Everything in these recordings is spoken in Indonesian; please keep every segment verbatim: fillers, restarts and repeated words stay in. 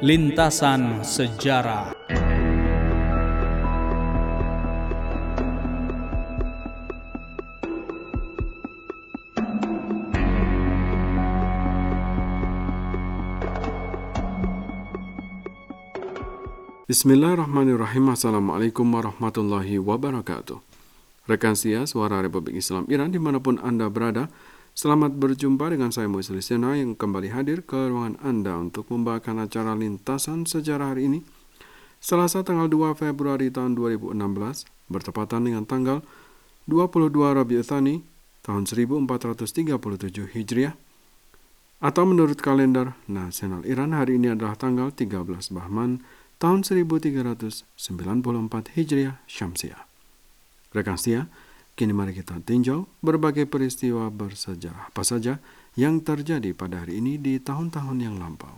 Lintasan Sejarah. Bismillahirrahmanirrahim. Assalamualaikum warahmatullahi wabarakatuh. Rekan setia Suara Republik Islam Iran dimanapun Anda berada, selamat berjumpa dengan saya Muhammad Lisena yang kembali hadir ke ruangan Anda untuk membawakan acara Lintasan Sejarah hari ini, Selasa tanggal dua Februari tahun dua ribu enam belas, bertepatan dengan tanggal dua puluh dua Rabiul Tsani tahun seribu empat ratus tiga puluh tujuh Hijriah, atau menurut kalender nasional Iran hari ini adalah tanggal tiga belas Bahman tahun seribu tiga ratus sembilan puluh empat Hijriah Syamsiah. Rekan setia, kini mari kita tinjau berbagai peristiwa bersejarah apa saja yang terjadi pada hari ini di tahun-tahun yang lampau.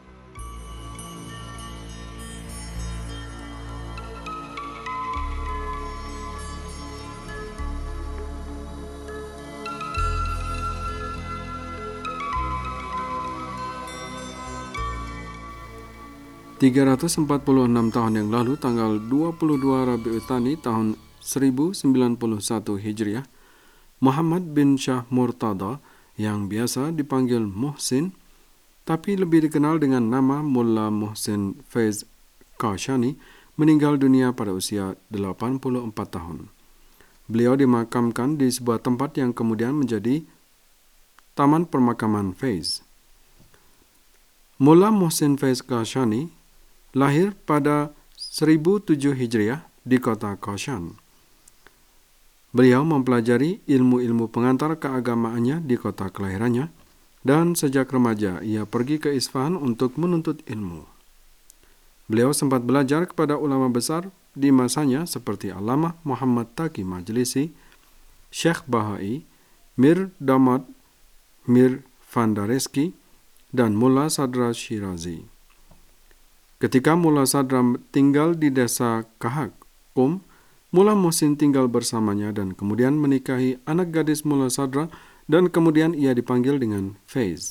tiga ratus empat puluh enam tahun yang lalu, tanggal dua puluh dua Rabiul Tsani tahun seribu sembilan puluh satu Hijriah, Muhammad bin Shah Murtada yang biasa dipanggil Muhsin, tapi lebih dikenal dengan nama Mullah Muhsin Faiz Kashani, meninggal dunia pada usia delapan puluh empat tahun. Beliau dimakamkan di sebuah tempat yang kemudian menjadi Taman Pemakaman Faiz. Mullah Muhsin Faiz Kashani lahir pada seribu tujuh Hijriah di kota Kashan. Beliau mempelajari ilmu-ilmu pengantar keagamaannya di kota kelahirannya, dan sejak remaja ia pergi ke Isfahan untuk menuntut ilmu. Beliau sempat belajar kepada ulama besar di masanya seperti Allamah Muhammad Taqi Majlisi, Syekh Bahai, Mir Damad, Mir Vandareski, dan Mullah Sadra Shirazi. Ketika Mullah Sadra tinggal di desa Kahak, Qum, Mullah Muhsin tinggal bersamanya dan kemudian menikahi anak gadis Mullah Sadra, dan kemudian ia dipanggil dengan Faiz.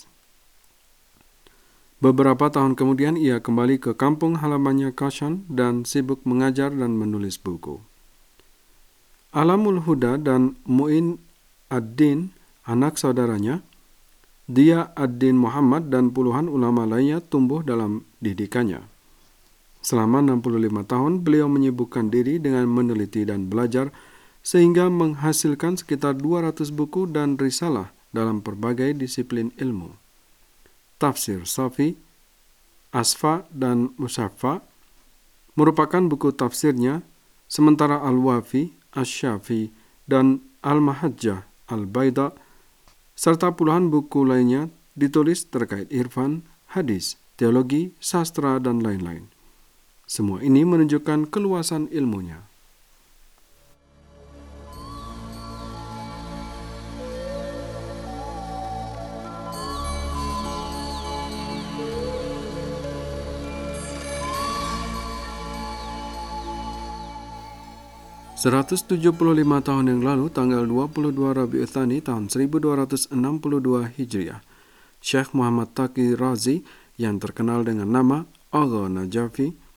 Beberapa tahun kemudian ia kembali ke kampung halamannya Kashan dan sibuk mengajar dan menulis buku. Alamul Huda dan Mu'in ad-Din, anak saudaranya, Dia ad-Din Muhammad dan puluhan ulama lainnya tumbuh dalam didikannya. Selama enam puluh lima tahun, beliau menyibukkan diri dengan meneliti dan belajar sehingga menghasilkan sekitar dua ratus buku dan risalah dalam berbagai disiplin ilmu. Tafsir Safi, Asfa, dan Musaffa merupakan buku tafsirnya, sementara Al-Wafi, Asy-Syafi, dan Al-Mahajjah Al-Baida serta puluhan buku lainnya ditulis terkait irfan, hadis, teologi, sastra, dan lain-lain. Semua ini menunjukkan keluasan ilmunya. seratus tujuh puluh lima tahun yang lalu, tanggal dua puluh dua Rabiul Tsani tahun seribu dua ratus enam puluh dua Hijriah, Syekh Muhammad Taqi Razi yang terkenal dengan nama Agha Najafi